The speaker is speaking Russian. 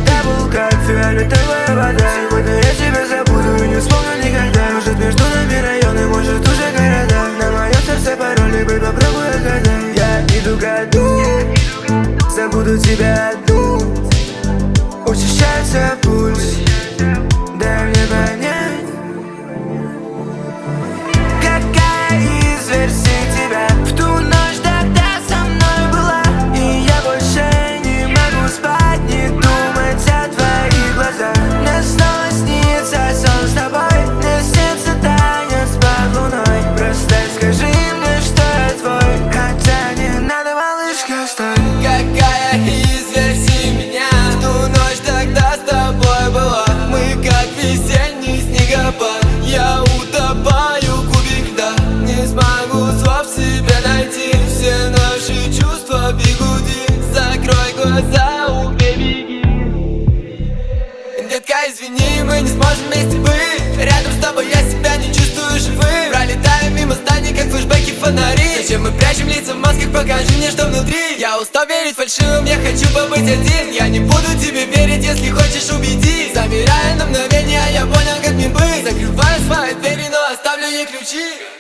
дабл кат, фиолетовая вода. Сегодня я тебя забуду и не вспомню никогда. Может между нами районы, может уже города. На моем сердце пароли, бэй, попробуй отгадай. Я иду ко дну, забуду тебя одну. Учащается пульс, дай мне понять, какая из версий тебя в ту ночь тогда со мной была. И я больше не могу спать, не думать о твоих глазах. Мне снова снится сон с тобой, мне снится танец под луной. Просто скажи мне, что я твой, хотя не надо, малышка, стой. Какая из версий меня в ту ночь тогда с тобой была? Мы как весенний снегопад, я утопаю кубик льда. Не смогу слов себе найти, все наши чувства в бигуди. Закрой глаза, убей, беги. Детка, извини, мы не сможем вместе быть. Рядом с тобой я себя не чувствую живым. Пролетаем мимо зданий, как флешбеки, фонари. Зачем мы прячем лица в масках, покажи мне, что внутри. Я устал верить фальшивым, я хочу побыть один. Я не буду тебе верить, если хочешь убедить. Замирая на мгновение, я понял, как мне быть. Закрываю свои двери, но оставлю ей ключи.